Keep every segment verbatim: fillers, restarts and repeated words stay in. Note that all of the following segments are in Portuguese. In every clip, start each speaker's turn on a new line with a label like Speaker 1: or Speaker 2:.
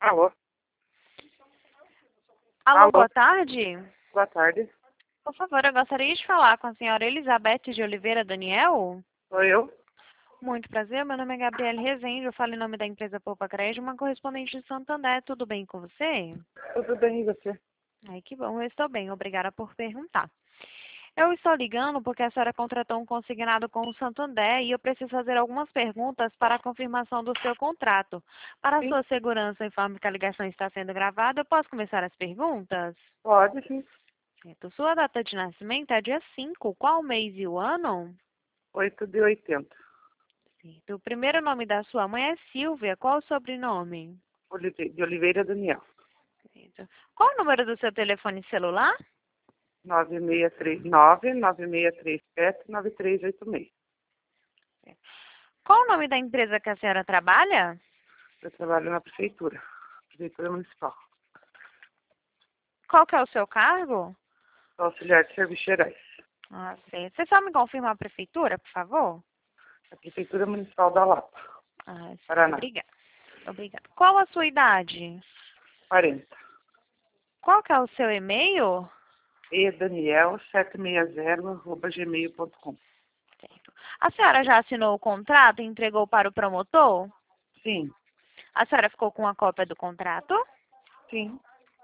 Speaker 1: Alô?
Speaker 2: Alô,
Speaker 1: Alô?
Speaker 2: boa tarde.
Speaker 1: Boa tarde.
Speaker 2: Por favor, eu gostaria de falar com a senhora Elizabeth de Oliveira Daniel.
Speaker 1: Sou eu?
Speaker 2: Muito prazer, meu nome é Gabriele Rezende, eu falo em nome da empresa Poupa Crédito, uma correspondente de Santander. Tudo bem com você?
Speaker 1: Tudo bem, e você?
Speaker 2: Ai, que bom, eu estou bem, obrigada por perguntar. Eu estou ligando porque a senhora contratou um consignado com o Santander e eu preciso fazer algumas perguntas para a confirmação do seu contrato. Para a
Speaker 1: Sim,
Speaker 2: sua segurança, informe que a ligação está sendo gravada. Eu posso começar as perguntas?
Speaker 1: pode sim.
Speaker 2: Certo. Sua data de nascimento é dia cinco. Qual o mês e o ano?
Speaker 1: Oito de oitenta.
Speaker 2: Certo. O primeiro nome da sua mãe é Silvia. Qual o sobrenome?
Speaker 1: Olive- De Oliveira Daniel.
Speaker 2: Certo. Qual o número do seu telefone celular?
Speaker 1: nove seis três nove, nove seis três sete, nove três oito seis.
Speaker 2: Qual o nome da empresa que a senhora trabalha?
Speaker 1: Eu trabalho na prefeitura. Prefeitura Municipal.
Speaker 2: Qual que é o seu cargo?
Speaker 1: Sou auxiliar de serviços gerais.
Speaker 2: Ah, certo. Você só me confirma a prefeitura, por favor?
Speaker 1: A Prefeitura Municipal da Lapa,
Speaker 2: Ah, certo.
Speaker 1: Paraná.
Speaker 2: Obrigada. Obrigada. Qual a sua idade?
Speaker 1: quarenta.
Speaker 2: Qual que é o seu e-mail?
Speaker 1: E Daniel sete seis zero arroba gmail ponto com.
Speaker 2: Certo. A senhora já assinou o contrato e entregou para o promotor?
Speaker 1: Sim,
Speaker 2: A senhora ficou com a cópia do contrato?
Speaker 1: sim.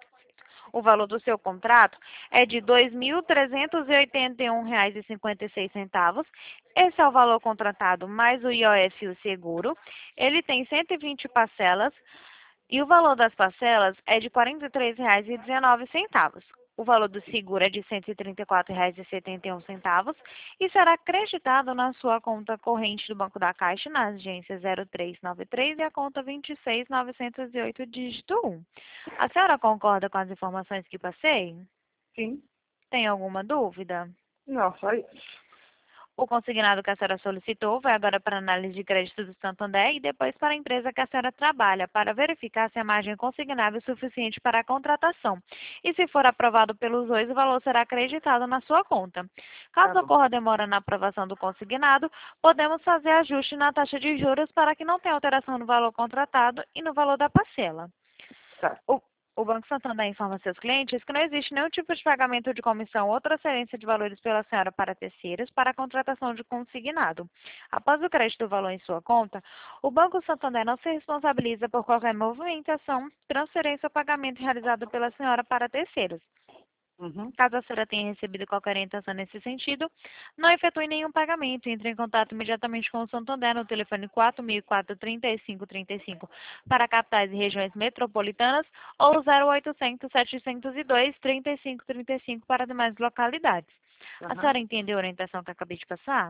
Speaker 2: O valor do seu contrato é de dois mil trezentos e oitenta e um reais e cinquenta e seis centavos. Esse é o valor contratado mais o I O F e o seguro. Ele tem cento e vinte parcelas e o valor das parcelas é de quarenta e três reais e dezenove centavos. O valor do seguro é de cento e trinta e quatro reais e setenta e um centavos e será acreditado na sua conta corrente do Banco da Caixa na agência zero três nove três e a conta vinte e seis mil novecentos e oito, dígito um. A senhora concorda com as informações que passei?
Speaker 1: Sim.
Speaker 2: Tem alguma dúvida?
Speaker 1: Não, só isso.
Speaker 2: O consignado que a senhora solicitou vai agora para a análise de crédito do Santander e depois para a empresa que a senhora trabalha, para verificar se a margem consignável é suficiente para a contratação. E se for aprovado pelos dois, o valor será acreditado na sua conta.
Speaker 1: Tá
Speaker 2: Caso
Speaker 1: bom.
Speaker 2: ocorra demora na aprovação do consignado, podemos fazer ajuste na taxa de juros para que não tenha alteração no valor contratado e no valor da parcela.
Speaker 1: Tá.
Speaker 2: O, o Banco Santander informa seus clientes que não existe nenhum tipo de pagamento de comissão ou transferência de valores pela senhora para terceiros para a contratação de consignado. Após o crédito do valor em sua conta, o Banco Santander não se responsabiliza por qualquer movimentação, transferência ou pagamento realizado pela senhora para terceiros.
Speaker 1: Uhum.
Speaker 2: Caso a senhora tenha recebido qualquer orientação nesse sentido, não efetue nenhum pagamento. Entre em contato imediatamente com o Santander no telefone quatro mil e quatro, trinta e cinco trinta e cinco para capitais e regiões metropolitanas ou zero oitocentos, setecentos e dois, trinta e cinco trinta e cinco para demais localidades. A
Speaker 1: Aham.
Speaker 2: senhora entendeu a orientação que eu acabei de passar?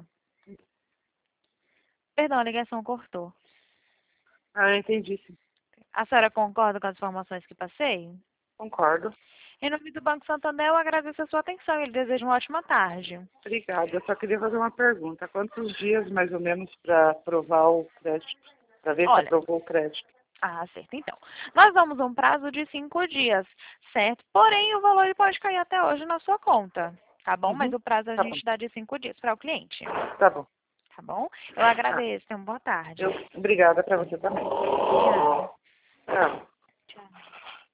Speaker 2: Perdão, a ligação cortou.
Speaker 1: Ah, eu entendi, sim.
Speaker 2: A senhora concorda com as informações que passei?
Speaker 1: Concordo.
Speaker 2: Em nome do Banco Santander, eu agradeço a sua atenção e lhe desejo uma ótima tarde.
Speaker 1: Obrigada. Eu só queria fazer uma pergunta. Quantos dias, mais ou menos, para aprovar o crédito? Para ver se
Speaker 2: Olha,
Speaker 1: aprovou o crédito?
Speaker 2: ah, certo. Então, nós damos um prazo de cinco dias, certo? Porém, o valor ele pode cair até hoje na sua conta, tá bom? Mas
Speaker 1: Uhum.
Speaker 2: o prazo a
Speaker 1: Tá bom.
Speaker 2: gente dá de cinco dias para o cliente,
Speaker 1: Tá bom.
Speaker 2: tá bom? Eu
Speaker 1: Tá.
Speaker 2: agradeço. Tenha uma boa tarde.
Speaker 1: Eu, obrigada para você também.
Speaker 2: Obrigada.
Speaker 1: Tchau.